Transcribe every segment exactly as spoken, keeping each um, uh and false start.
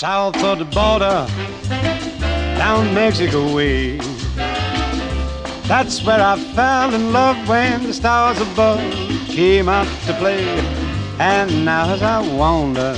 south of the border, down Mexico way. That's where I fell in love when the stars above came out to play. And now as I wander...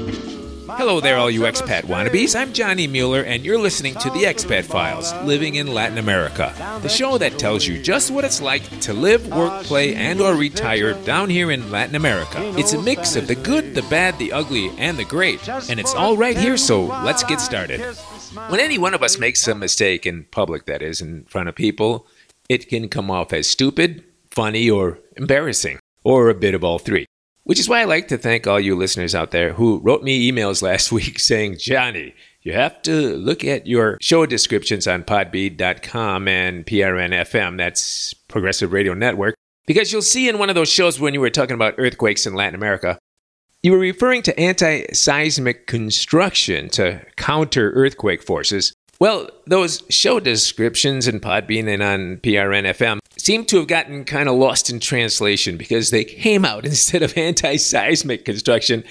Hello there, all you expat wannabes. I'm Johnny Mueller, and you're listening to The Expat Files, Living in Latin America, the show that tells you just what it's like to live, work, play, and or retire down here in Latin America. It's a mix of the good, the bad, the ugly, and the great, and it's all right here, so let's get started. When any one of us makes a mistake, in public that is, in front of people, it can come off as stupid, funny, or embarrassing, or a bit of all three. Which is why I like to thank all you listeners out there who wrote me emails last week saying, Johnny, you have to look at your show descriptions on podbean dot com and P R N F M, that's Progressive Radio Network, because you'll see in one of those shows when you were talking about earthquakes in Latin America, you were referring to anti-seismic construction to counter earthquake forces. Well, those show descriptions in Podbean and on P R N F M seem to have gotten kind of lost in translation because they came out, instead of anti-seismic construction,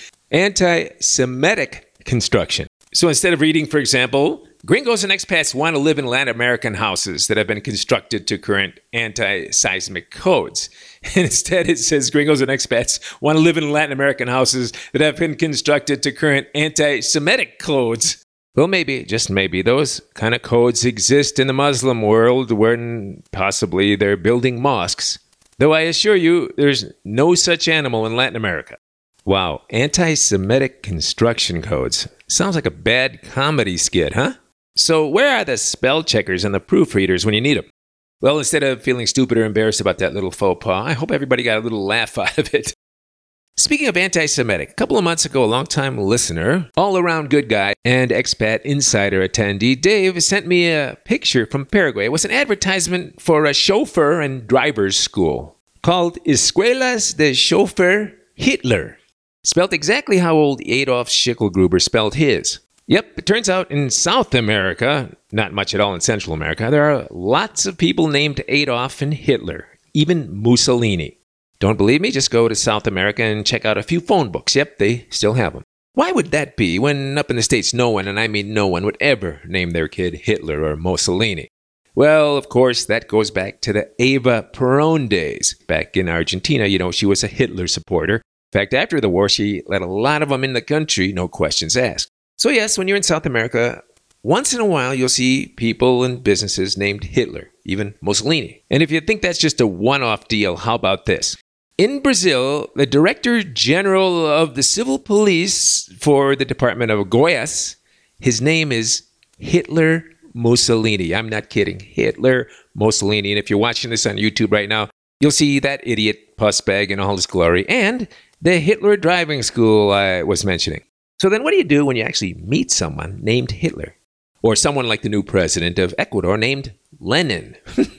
anti-Semitic construction. So instead of reading, for example, gringos and expats want to live in Latin American houses that have been constructed to current anti-seismic codes. And instead it says gringos and expats want to live in Latin American houses that have been constructed to current anti-Semitic codes. Well, maybe, just maybe, those kind of codes exist in the Muslim world when possibly they're building mosques. Though I assure you, there's no such animal in Latin America. Wow, anti-Semitic construction codes. Sounds like a bad comedy skit, huh? So where are the spell checkers and the proofreaders when you need them? Well, instead of feeling stupid or embarrassed about that little faux pas, I hope everybody got a little laugh out of it. Speaking of anti-Semitic, a couple of months ago, a long-time listener, all-around good guy, and expat insider attendee, Dave, sent me a picture from Paraguay. It was an advertisement for a chauffeur and driver's school called Escuelas de Chauffeur Hitler, spelled exactly how old Adolf Schicklgruber spelled his. Yep, it turns out in South America, not much at all in Central America, there are lots of people named Adolf and Hitler, even Mussolini. Don't believe me? Just go to South America and check out a few phone books. Yep, they still have them. Why would that be when up in the States no one, and I mean no one, would ever name their kid Hitler or Mussolini? Well, of course, that goes back to the Eva Perón days. Back in Argentina, you know, she was a Hitler supporter. In fact, after the war, she let a lot of them in the country, no questions asked. So yes, when you're in South America, once in a while you'll see people and businesses named Hitler, even Mussolini. And if you think that's just a one-off deal, how about this? In Brazil, the Director General of the Civil Police for the Department of Goiás, his name is Hitler Mussolini. I'm not kidding. Hitler Mussolini. And if you're watching this on YouTube right now, you'll see that idiot pussbag in all his glory and the Hitler driving school I was mentioning. So then what do you do when you actually meet someone named Hitler? Or someone like the new president of Ecuador named Lenin?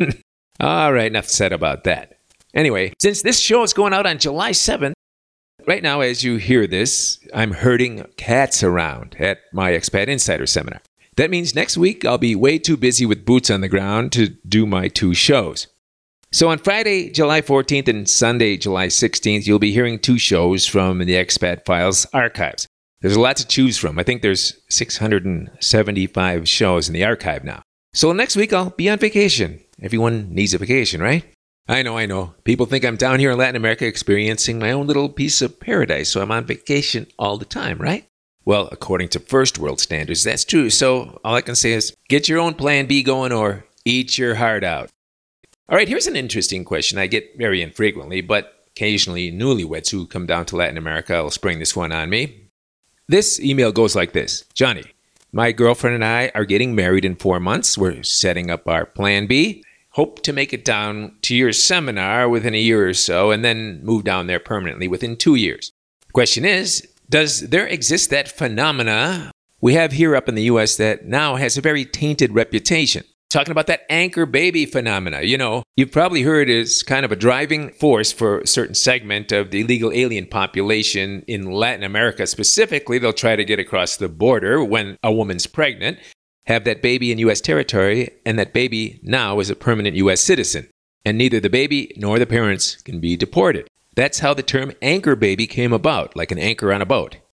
All right, enough said about that. Anyway, since this show is going out on July seventh, right now as you hear this, I'm herding cats around at my Expat Insider Seminar. That means next week I'll be way too busy with boots on the ground to do my two shows. So on Friday, July fourteenth and Sunday, July sixteenth, you'll be hearing two shows from the Expat Files archives. There's a lot to choose from. I think there's six hundred seventy-five shows in the archive now. So next week I'll be on vacation. Everyone needs a vacation, right? I know, I know. People think I'm down here in Latin America experiencing my own little piece of paradise, so I'm on vacation all the time, right? Well, according to first world standards, that's true. So all I can say is get your own plan B going or eat your heart out. All right, here's an interesting question I get very infrequently, but occasionally newlyweds who come down to Latin America will spring this one on me. This email goes like this. Johnny, my girlfriend and I are getting married in four months. We're setting up our plan B. Hope to make it down to your seminar within a year or so and then move down there permanently within two years. The question is, does there exist that phenomena we have here up in the U S that now has a very tainted reputation? Talking about that anchor baby phenomena. You know, you've probably heard it's kind of a driving force for a certain segment of the illegal alien population in Latin America. Specifically, they'll try to get across the border when a woman's pregnant, have that baby in U S territory, and that baby now is a permanent U S citizen. And neither the baby nor the parents can be deported. That's how the term anchor baby came about, like an anchor on a boat.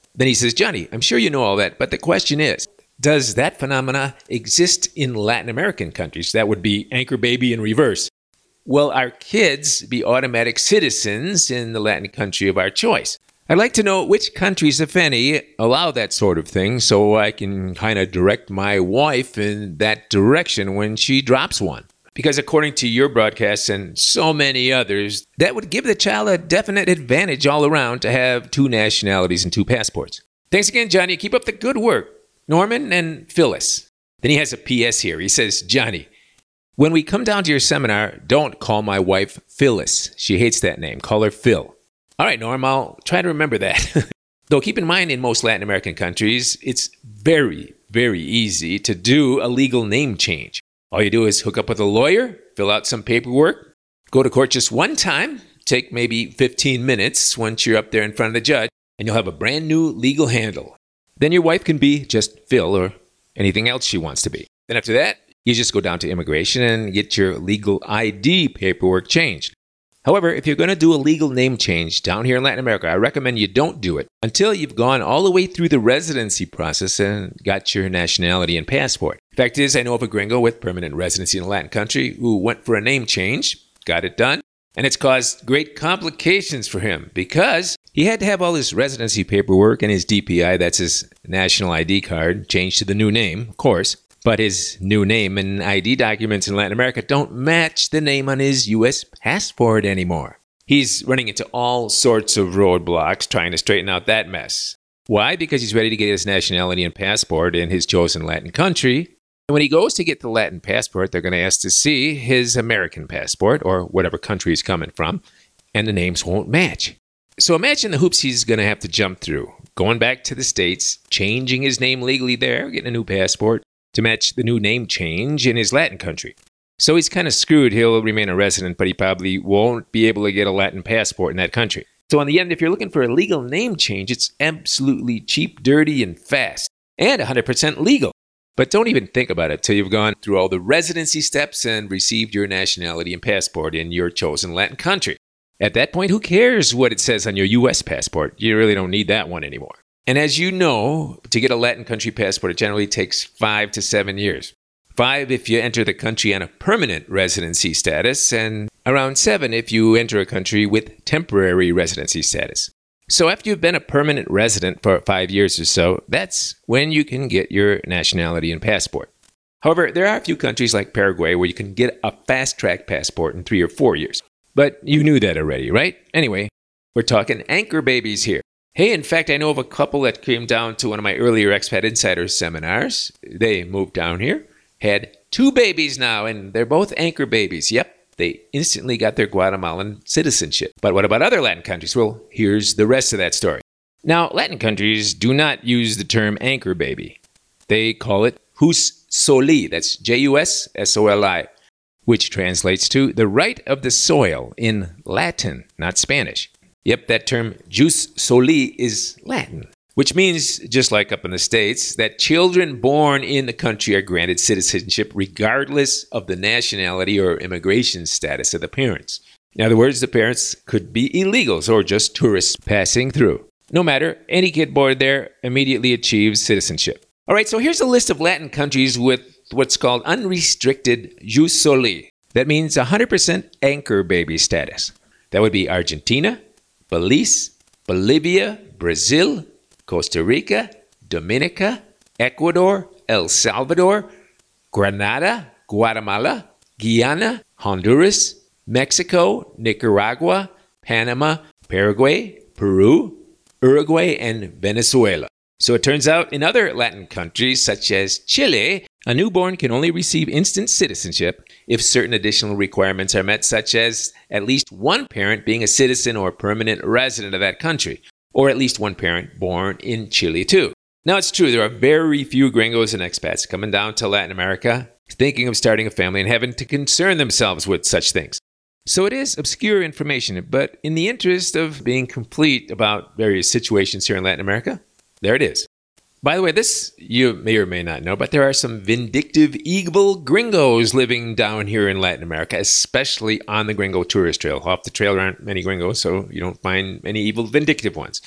Then he says, Johnny, I'm sure you know all that, but the question is, does that phenomena exist in Latin American countries? That would be anchor baby in reverse. Will our kids be automatic citizens in the Latin country of our choice? I'd like to know which countries, if any, allow that sort of thing so I can kind of direct my wife in that direction when she drops one. Because according to your broadcasts and so many others, that would give the child a definite advantage all around to have two nationalities and two passports. Thanks again, Johnny. Keep up the good work. Norman and Phyllis. Then he has a P S here. He says, Johnny, when we come down to your seminar, don't call my wife Phyllis. She hates that name. Call her Phil. All right, Norm, I'll try to remember that. Though keep in mind, in most Latin American countries, it's very, very easy to do a legal name change. All you do is hook up with a lawyer, fill out some paperwork, go to court just one time, take maybe fifteen minutes once you're up there in front of the judge, and you'll have a brand new legal handle. Then your wife can be just Phil or anything else she wants to be. Then after that, you just go down to immigration and get your legal I D paperwork changed. However, if you're going to do a legal name change down here in Latin America, I recommend you don't do it until you've gone all the way through the residency process and got your nationality and passport. Fact is, I know of a gringo with permanent residency in a Latin country who went for a name change, got it done, and it's caused great complications for him because he had to have all his residency paperwork and his D P I, that's his national I D card, changed to the new name, of course. But his new name and I D documents in Latin America don't match the name on his U S passport anymore. He's running into all sorts of roadblocks trying to straighten out that mess. Why? Because he's ready to get his nationality and passport in his chosen Latin country. And when he goes to get the Latin passport, they're going to ask to see his American passport or whatever country he's coming from, and the names won't match. So imagine the hoops he's going to have to jump through. Going back to the States, changing his name legally there, getting a new passport to match the new name change in his Latin country. So he's kind of screwed. He'll remain a resident, but he probably won't be able to get a Latin passport in that country. So in the end, if you're looking for a legal name change, it's absolutely cheap, dirty, and fast, and one hundred percent legal. But don't even think about it till you've gone through all the residency steps and received your nationality and passport in your chosen Latin country. At that point, who cares what it says on your U S passport? You really don't need that one anymore. And as you know, to get a Latin country passport, it generally takes five to seven years. Five if you enter the country on a permanent residency status, and around seven if you enter a country with temporary residency status. So after you've been a permanent resident for five years or so, that's when you can get your nationality and passport. However, there are a few countries like Paraguay where you can get a fast-track passport in three or four years. But you knew that already, right? Anyway, we're talking anchor babies here. Hey, in fact, I know of a couple that came down to one of my earlier Expat Insider seminars. They moved down here, had two babies now, and they're both anchor babies. Yep. They instantly got their Guatemalan citizenship. But what about other Latin countries? Well, here's the rest of that story. Now, Latin countries do not use the term anchor baby. They call it jus soli, that's J U S S O L I, which translates to the right of the soil in Latin, not Spanish. Yep, that term jus soli is Latin, which means, just like up in the States, that children born in the country are granted citizenship regardless of the nationality or immigration status of the parents. In other words, the parents could be illegals or just tourists passing through. No matter, any kid born there immediately achieves citizenship. All right, so here's a list of Latin countries with what's called unrestricted jus soli. That means one hundred percent anchor baby status. That would be Argentina, Belize, Bolivia, Brazil, Costa Rica, Dominica, Ecuador, El Salvador, Grenada, Guatemala, Guyana, Honduras, Mexico, Nicaragua, Panama, Paraguay, Peru, Uruguay, and Venezuela. So it turns out in other Latin countries such as Chile, a newborn can only receive instant citizenship if certain additional requirements are met, such as at least one parent being a citizen or permanent resident of that country, or at least one parent born in Chile too. Now it's true, there are very few gringos and expats coming down to Latin America thinking of starting a family and having to concern themselves with such things. So it is obscure information, but in the interest of being complete about various situations here in Latin America, there it is. By the way, this you may or may not know, but there are some vindictive, evil gringos living down here in Latin America, especially on the Gringo Tourist Trail. Off the trail there aren't many gringos, so you don't find many evil, vindictive ones.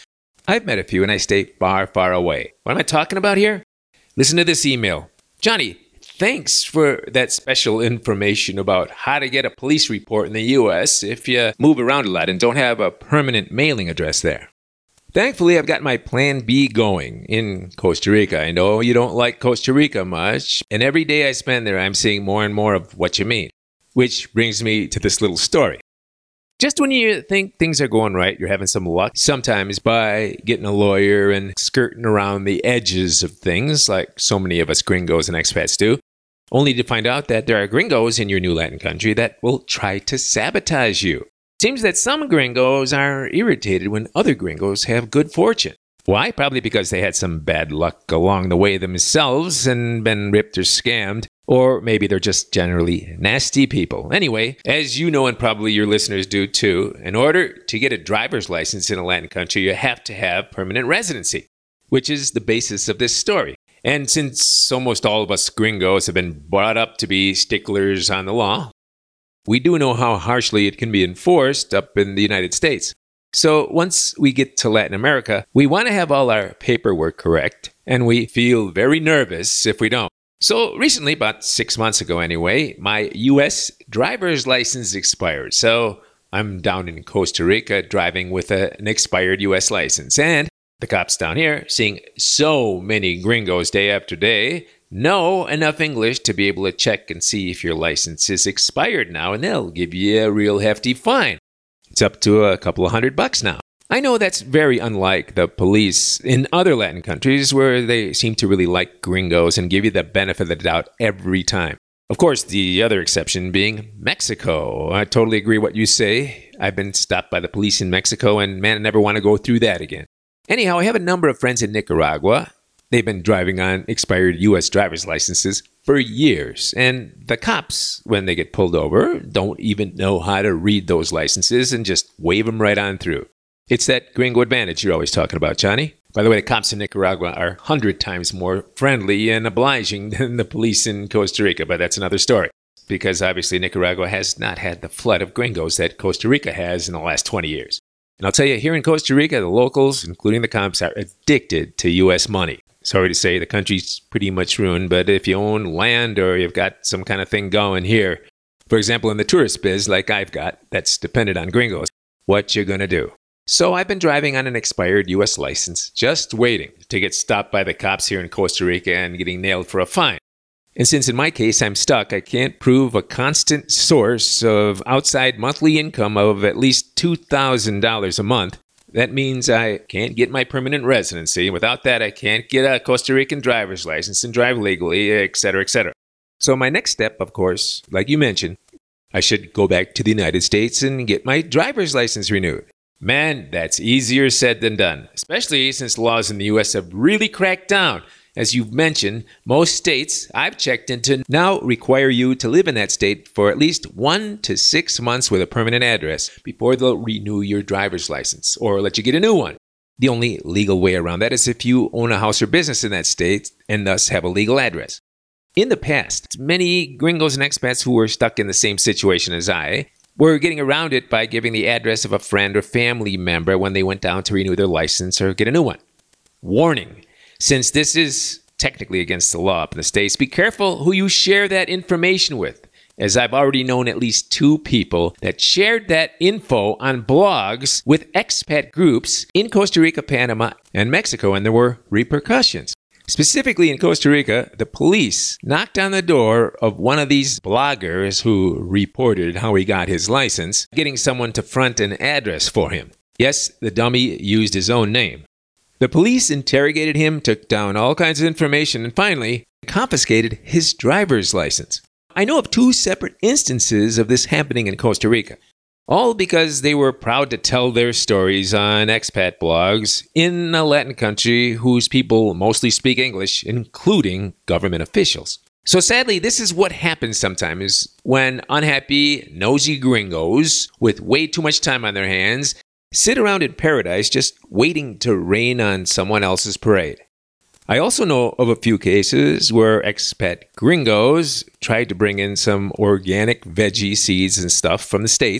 I've met a few and I stay far, far away. What am I talking about here? Listen to this email. Johnny, thanks for that special information about how to get a police report in the U S if you move around a lot and don't have a permanent mailing address there. Thankfully, I've got my plan B going in Costa Rica. I know you don't like Costa Rica much, and every day I spend there, I'm seeing more and more of what you mean. Which brings me to this little story. Just when you think things are going right, you're having some luck, sometimes by getting a lawyer and skirting around the edges of things, like so many of us gringos and expats do, only to find out that there are gringos in your new Latin country that will try to sabotage you. Seems that some gringos are irritated when other gringos have good fortune. Why? Probably because they had some bad luck along the way themselves and been ripped or scammed. Or maybe they're just generally nasty people. Anyway, as you know and probably your listeners do too, in order to get a driver's license in a Latin country, you have to have permanent residency, which is the basis of this story. And since almost all of us gringos have been brought up to be sticklers on the law, we do know how harshly it can be enforced up in the United States. So once we get to Latin America, we want to have all our paperwork correct, and we feel very nervous if we don't. So recently, about six months ago anyway, my U S driver's license expired. So I'm down in Costa Rica driving with a, an expired U S license. And the cops down here, seeing so many gringos day after day, know enough English to be able to check and see if your license is expired now, and they'll give you a real hefty fine. It's up to a couple of hundred bucks now. I know that's very unlike the police in other Latin countries where they seem to really like gringos and give you the benefit of the doubt every time. Of course, the other exception being Mexico. I totally agree what you say. I've been stopped by the police in Mexico, and man, I never want to go through that again. Anyhow, I have a number of friends in Nicaragua. They've been driving on expired U S driver's licenses for years, and the cops, when they get pulled over, don't even know how to read those licenses and just wave them right on through. It's that gringo advantage you're always talking about, Johnny. By the way, the cops in Nicaragua are a hundred times more friendly and obliging than the police in Costa Rica, but that's another story. Because obviously Nicaragua has not had the flood of gringos that Costa Rica has in the last twenty years. And I'll tell you, here in Costa Rica, the locals, including the cops, are addicted to U S money. Sorry to say, the country's pretty much ruined, but if you own land or you've got some kind of thing going here, for example, in the tourist biz like I've got, that's dependent on gringos, what you gonna do? So I've been driving on an expired U S license, just waiting to get stopped by the cops here in Costa Rica and getting nailed for a fine. And since in my case I'm stuck, I can't prove a constant source of outside monthly income of at least two thousand dollars a month, that means I can't get my permanent residency. Without that, I can't get a Costa Rican driver's license and drive legally, et cetera, et cetera. So my next step, of course, like you mentioned, I should go back to the United States and get my driver's license renewed. Man, that's easier said than done, especially since laws in the U S have really cracked down. As you've mentioned, most states I've checked into now require you to live in that state for at least one to six months with a permanent address before they'll renew your driver's license or let you get a new one. The only legal way around that is if you own a house or business in that state and thus have a legal address. In the past, many gringos and expats who were stuck in the same situation as I were getting around it by giving the address of a friend or family member when they went down to renew their license or get a new one. Warning. Since this is technically against the law up in the States, be careful who you share that information with, as I've already known at least two people that shared that info on blogs with expat groups in Costa Rica, Panama, and Mexico, and there were repercussions. Specifically in Costa Rica, the police knocked on the door of one of these bloggers who reported how he got his license, getting someone to front an address for him. Yes, the dummy used his own name. The police interrogated him, took down all kinds of information, and finally confiscated his driver's license. I know of two separate instances of this happening in Costa Rica, all because they were proud to tell their stories on expat blogs in a Latin country whose people mostly speak English, including government officials. So sadly, this is what happens sometimes when unhappy, nosy gringos with way too much time on their hands sit around in paradise just waiting to rain on someone else's parade. I also know of a few cases where expat gringos tried to bring in some organic veggie seeds and stuff from the States,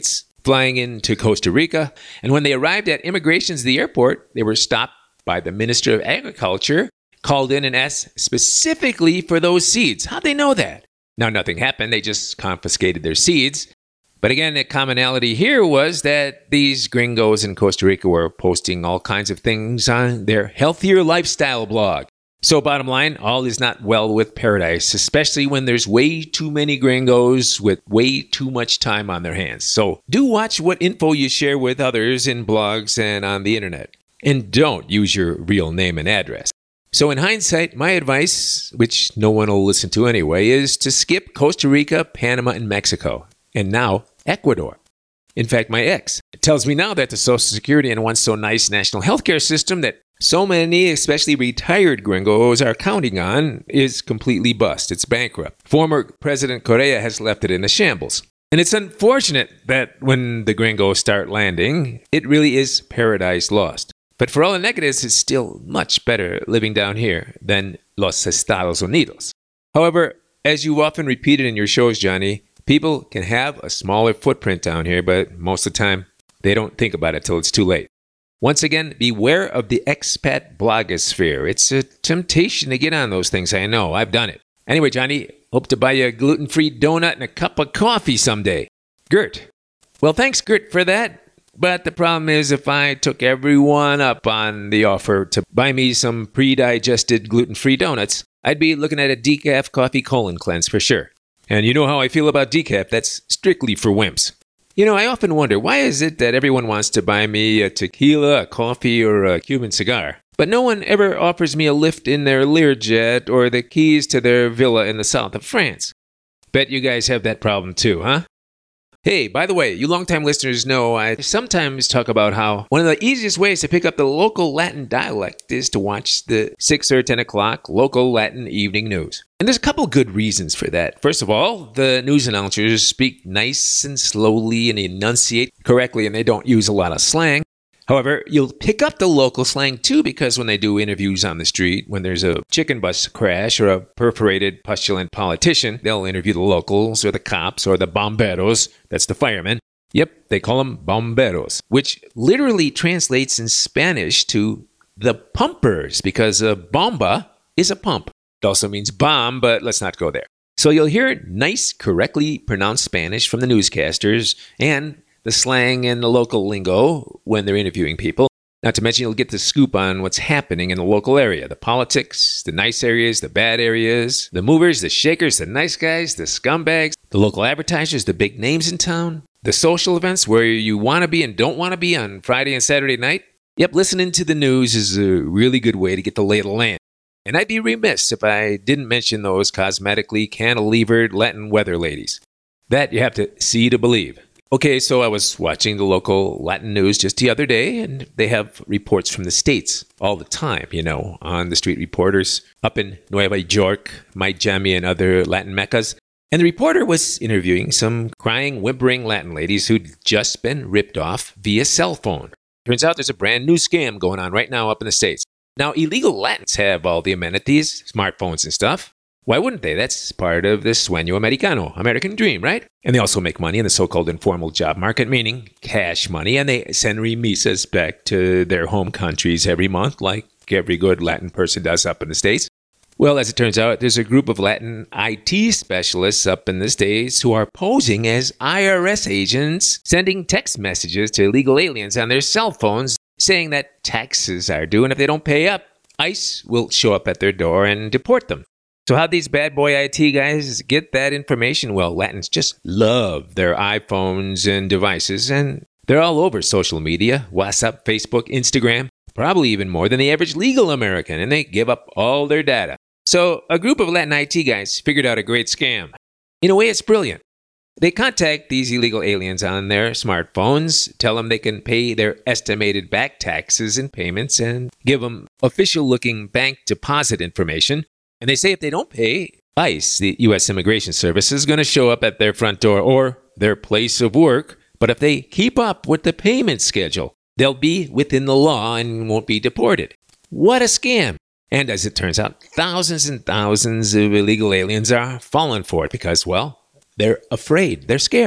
flying into Costa Rica. And when they arrived at immigration to the airport, they were stopped by the Minister of Agriculture, called in and asked specifically for those seeds. How'd they know that? Now, nothing happened. They just confiscated their seeds. But again, the commonality here was that these gringos in Costa Rica were posting all kinds of things on their healthier lifestyle blog. So bottom line, all is not well with paradise, especially when there's way too many gringos with way too much time on their hands. So do watch what info you share with others in blogs and on the internet. And don't use your real name and address. So in hindsight, my advice, which no one will listen to anyway, is to skip Costa Rica, Panama, and Mexico. And now, Ecuador. In fact, my ex tells me now that the Social Security and once so nice national healthcare system that so many, especially retired gringos, are counting on is completely bust. It's bankrupt. Former President Correa has left it in a shambles. And it's unfortunate that when the gringos start landing, it really is paradise lost. But for all the negatives, it's still much better living down here than Los Estados Unidos. However, as you've often repeated in your shows, Johnny, people can have a smaller footprint down here, but most of the time, they don't think about it till it's too late. Once again, beware of the expat blogosphere. It's a temptation to get on those things, I know. I've done it. Anyway, Johnny, hope to buy you a gluten-free donut and a cup of coffee someday. Gert. Well, thanks, Gert, for that. But the problem is if I took everyone up on the offer to buy me some pre-digested gluten-free donuts, I'd be looking at a decaf coffee colon cleanse for sure. And you know how I feel about decaf. That's strictly for wimps. You know, I often wonder, why is it that everyone wants to buy me a tequila, a coffee, or a Cuban cigar, but no one ever offers me a lift in their Learjet or the keys to their villa in the south of France? Bet you guys have that problem too, huh? Hey, by the way, you longtime listeners know I sometimes talk about how one of the easiest ways to pick up the local Latin dialect is to watch the six or ten o'clock local Latin evening news. And there's a couple good reasons for that. First of all, the news announcers speak nice and slowly and enunciate correctly, and they don't use a lot of slang. However, you'll pick up the local slang too because when they do interviews on the street, when there's a chicken bus crash or a perforated, pustulant politician, they'll interview the locals or the cops or the bomberos, that's the firemen. Yep, they call them bomberos, which literally translates in Spanish to the pumpers because a bomba is a pump. It also means bomb, but let's not go there. So you'll hear nice, correctly pronounced Spanish from the newscasters and the slang and the local lingo when they're interviewing people. Not to mention you'll get the scoop on what's happening in the local area. The politics, the nice areas, the bad areas, the movers, the shakers, the nice guys, the scumbags, the local advertisers, the big names in town, the social events where you want to be and don't want to be on Friday and Saturday night. Yep, listening to the news is a really good way to get the lay of the land. And I'd be remiss if I didn't mention those cosmetically cantilevered Latin weather ladies. That you have to see to believe. Okay, so I was watching the local Latin news just the other day, and they have reports from the States all the time, you know, on the street reporters up in Nueva York, Miami, and other Latin meccas. And the reporter was interviewing some crying, whimpering Latin ladies who'd just been ripped off via cell phone. Turns out there's a brand new scam going on right now up in the States. Now, illegal Latins have all the amenities, smartphones and stuff. Why wouldn't they? That's part of the sueño americano, American dream, right? And they also make money in the so-called informal job market, meaning cash money, and they send remisas back to their home countries every month, like every good Latin person does up in the States. Well, as it turns out, there's a group of Latin I T specialists up in the States who are posing as I R S agents, sending text messages to illegal aliens on their cell phones, saying that taxes are due, and if they don't pay up, ICE will show up at their door and deport them. So how'd these bad boy I T guys get that information? Well, Latins just love their iPhones and devices, and they're all over social media, WhatsApp, Facebook, Instagram, probably even more than the average legal American, and they give up all their data. So a group of Latin I T guys figured out a great scam. In a way, it's brilliant. They contact these illegal aliens on their smartphones, tell them they can pay their estimated back taxes and payments, and give them official-looking bank deposit information. And they say if they don't pay, ICE, the U S Immigration Service, is going to show up at their front door or their place of work. But if they keep up with the payment schedule, they'll be within the law and won't be deported. What a scam. And as it turns out, thousands and thousands of illegal aliens are falling for it because, well, they're afraid. They're scared.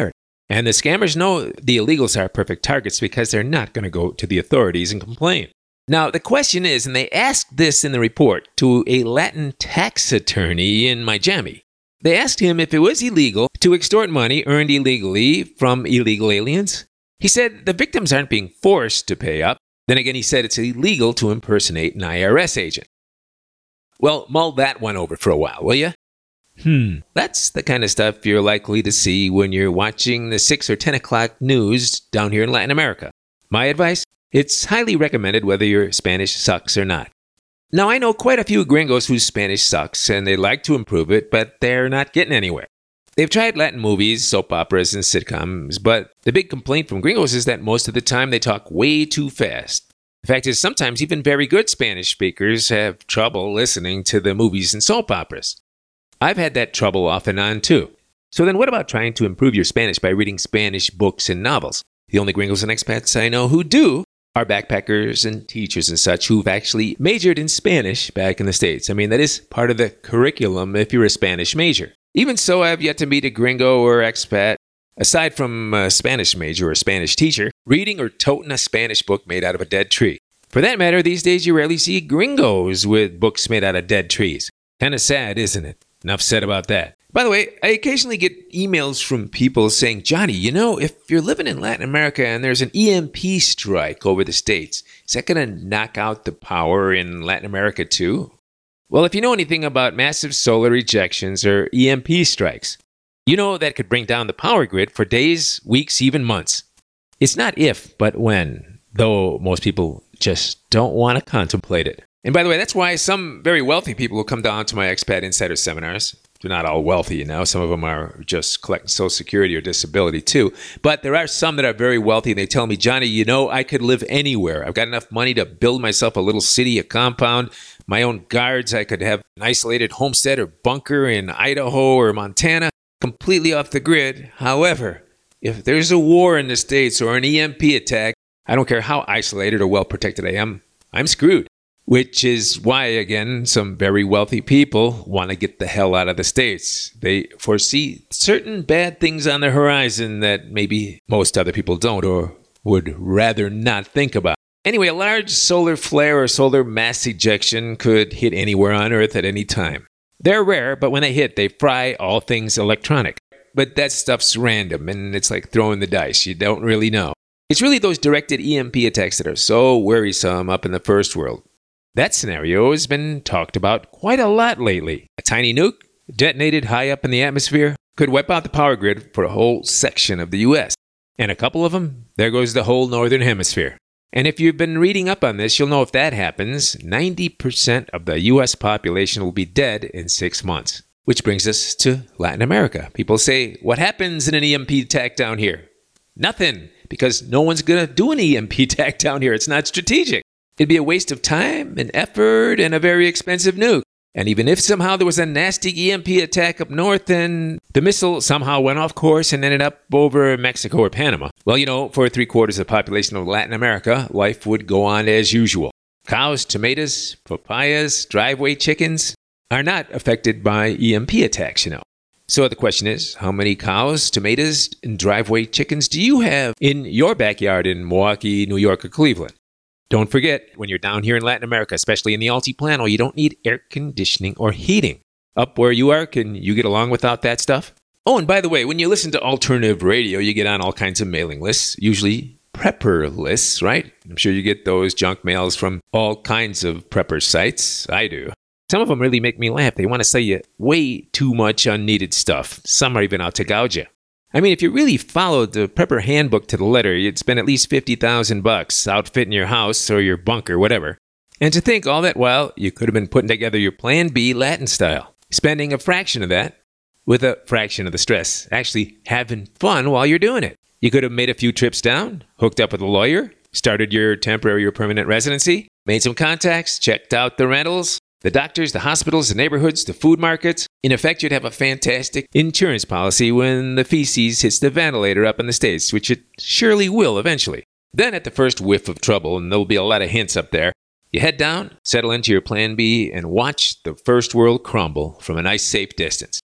And the scammers know the illegals are perfect targets because they're not going to go to the authorities and complain. Now, the question is, and they asked this in the report to a Latin tax attorney in Miami. They asked him if it was illegal to extort money earned illegally from illegal aliens. He said the victims aren't being forced to pay up. Then again, he said it's illegal to impersonate an I R S agent. Well, mull that one over for a while, will you? Hmm, that's the kind of stuff you're likely to see when you're watching the six or ten o'clock news down here in Latin America. My advice? It's highly recommended whether your Spanish sucks or not. Now, I know quite a few gringos whose Spanish sucks and they like to improve it, but they're not getting anywhere. They've tried Latin movies, soap operas, and sitcoms, but the big complaint from gringos is that most of the time they talk way too fast. The fact is, sometimes even very good Spanish speakers have trouble listening to the movies and soap operas. I've had that trouble off and on too. So then what about trying to improve your Spanish by reading Spanish books and novels? The only gringos and expats I know who do are backpackers and teachers and such who've actually majored in Spanish back in the States. I mean, that is part of the curriculum if you're a Spanish major. Even so, I've yet to meet a gringo or expat, aside from a Spanish major or a Spanish teacher, reading or toting a Spanish book made out of a dead tree. For that matter, these days you rarely see gringos with books made out of dead trees. Kind of sad, isn't it? Enough said about that. By the way, I occasionally get emails from people saying, Johnny, you know, if you're living in Latin America and there's an E M P strike over the States, is that going to knock out the power in Latin America too? Well, if you know anything about massive solar ejections or E M P strikes, you know that could bring down the power grid for days, weeks, even months. It's not if, but when, though most people just don't want to contemplate it. And by the way, that's why some very wealthy people will come down to my Expat Insider seminars. They're not all wealthy, you know. Some of them are just collecting Social Security or disability too. But there are some that are very wealthy, and they tell me, Johnny, you know, I could live anywhere. I've got enough money to build myself a little city, a compound, my own guards. I could have an isolated homestead or bunker in Idaho or Montana, completely off the grid. However, if there's a war in the States or an E M P attack, I don't care how isolated or well protected I am, I'm screwed. Which is why, again, some very wealthy people want to get the hell out of the States. They foresee certain bad things on the horizon that maybe most other people don't or would rather not think about. Anyway, a large solar flare or solar mass ejection could hit anywhere on Earth at any time. They're rare, but when they hit, they fry all things electronic. But that stuff's random, and it's like throwing the dice. You don't really know. It's really those directed E M P attacks that are so worrisome up in the first world. That scenario has been talked about quite a lot lately. A tiny nuke, detonated high up in the atmosphere, could wipe out the power grid for a whole section of the U S. And a couple of them, there goes the whole northern hemisphere. And if you've been reading up on this, you'll know if that happens, ninety percent of the U S population will be dead in six months. Which brings us to Latin America. People say, what happens in an E M P attack down here? Nothing, because no one's going to do an E M P attack down here. It's not strategic. It'd be a waste of time and effort and a very expensive nuke. And even if somehow there was a nasty E M P attack up north and the missile somehow went off course and ended up over Mexico or Panama, well, you know, for three quarters of the population of Latin America, life would go on as usual. Cows, tomatoes, papayas, driveway chickens are not affected by E M P attacks, you know. So the question is, how many cows, tomatoes, and driveway chickens do you have in your backyard in Milwaukee, New York, or Cleveland? Don't forget, when you're down here in Latin America, especially in the Altiplano, you don't need air conditioning or heating. Up where you are, can you get along without that stuff? Oh, and by the way, when you listen to alternative radio, you get on all kinds of mailing lists, usually prepper lists, right? I'm sure you get those junk mails from all kinds of prepper sites. I do. Some of them really make me laugh. They want to sell you way too much unneeded stuff. Some are even out to gouge you. I mean, if you really followed the prepper handbook to the letter, you'd spend at least fifty thousand bucks outfitting your house or your bunker, whatever. And to think all that while, you could have been putting together your Plan B Latin style, spending a fraction of that with a fraction of the stress, actually having fun while you're doing it. You could have made a few trips down, hooked up with a lawyer, started your temporary or permanent residency, made some contacts, checked out the rentals, the doctors, the hospitals, the neighborhoods, the food markets. In effect, you'd have a fantastic insurance policy when the feces hits the ventilator up in the States, which it surely will eventually. Then at the first whiff of trouble, and there'll be a lot of hints up there, you head down, settle into your Plan B, and watch the first world crumble from a nice safe distance.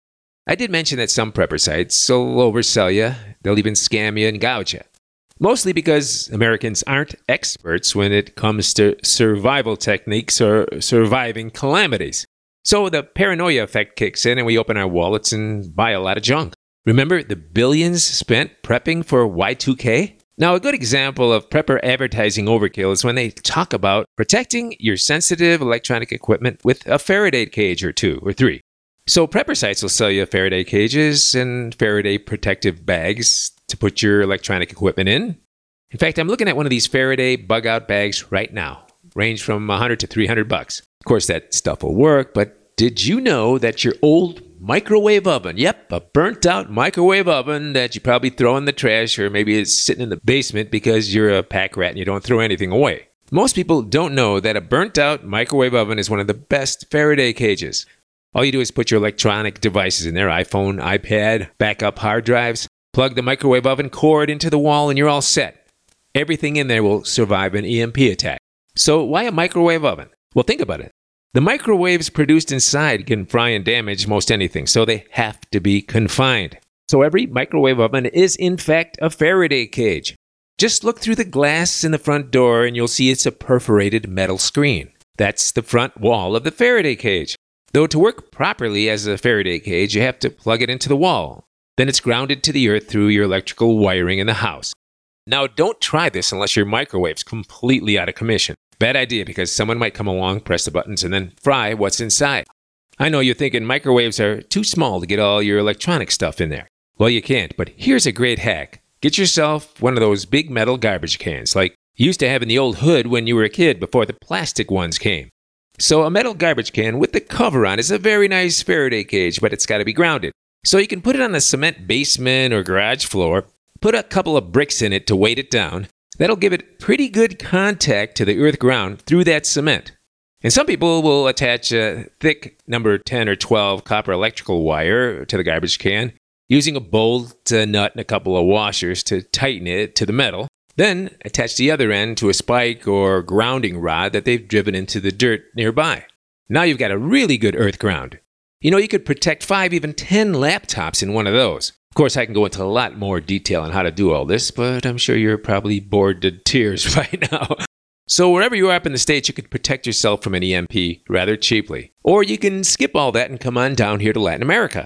I did mention that some prepper sites will oversell you, they'll even scam you and gouge you. Mostly because Americans aren't experts when it comes to survival techniques or surviving calamities. So the paranoia effect kicks in and we open our wallets and buy a lot of junk. Remember the billions spent prepping for Y two K? Now, a good example of prepper advertising overkill is when they talk about protecting your sensitive electronic equipment with a Faraday cage or two or three. So prepper sites will sell you Faraday cages and Faraday protective bags to put your electronic equipment in. In fact, I'm looking at one of these Faraday bug-out bags right now. Range from one hundred to three hundred bucks. Of course, that stuff will work, but did you know that your old microwave oven, yep, a burnt-out microwave oven that you probably throw in the trash, or maybe it's sitting in the basement because you're a pack rat and you don't throw anything away. Most people don't know that a burnt-out microwave oven is one of the best Faraday cages. All you do is put your electronic devices in there, iPhone, iPad, backup hard drives, plug the microwave oven cord into the wall, and you're all set. Everything in there will survive an E M P attack. So why a microwave oven? Well, think about it. The microwaves produced inside can fry and damage most anything, so they have to be confined. So every microwave oven is in fact a Faraday cage. Just look through the glass in the front door and you'll see it's a perforated metal screen. That's the front wall of the Faraday cage. Though to work properly as a Faraday cage, you have to plug it into the wall. Then it's grounded to the earth through your electrical wiring in the house. Now, don't try this unless your microwave's completely out of commission. Bad idea, because someone might come along, press the buttons, and then fry what's inside. I know you're thinking microwaves are too small to get all your electronic stuff in there. Well, you can't, but here's a great hack. Get yourself one of those big metal garbage cans, like you used to have in the old hood when you were a kid before the plastic ones came. So a metal garbage can with the cover on is a very nice Faraday cage, but it's got to be grounded. So you can put it on a cement basement or garage floor, put a couple of bricks in it to weight it down. That'll give it pretty good contact to the earth ground through that cement. And some people will attach a thick number ten or twelve copper electrical wire to the garbage can, using a bolt, a nut, and a couple of washers to tighten it to the metal. Then attach the other end to a spike or grounding rod that they've driven into the dirt nearby. Now you've got a really good earth ground. You know, you could protect five, even ten laptops in one of those. Of course, I can go into a lot more detail on how to do all this, but I'm sure you're probably bored to tears right now. So wherever you are up in the States, you could protect yourself from an E M P rather cheaply. Or you can skip all that and come on down here to Latin America.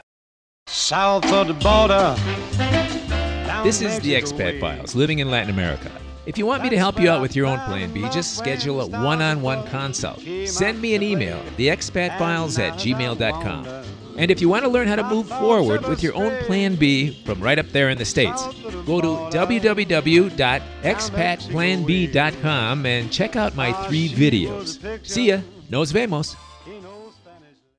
South of the border. This is the Expat Files, living in Latin America. If you want me to help you out with your own Plan B, just schedule a one-on-one consult. Send me an email at the expat files at gmail dot com. And if you want to learn how to move forward with your own Plan B from right up there in the States, go to w w w dot expat plan b dot com and check out my three videos. See ya. Nos vemos.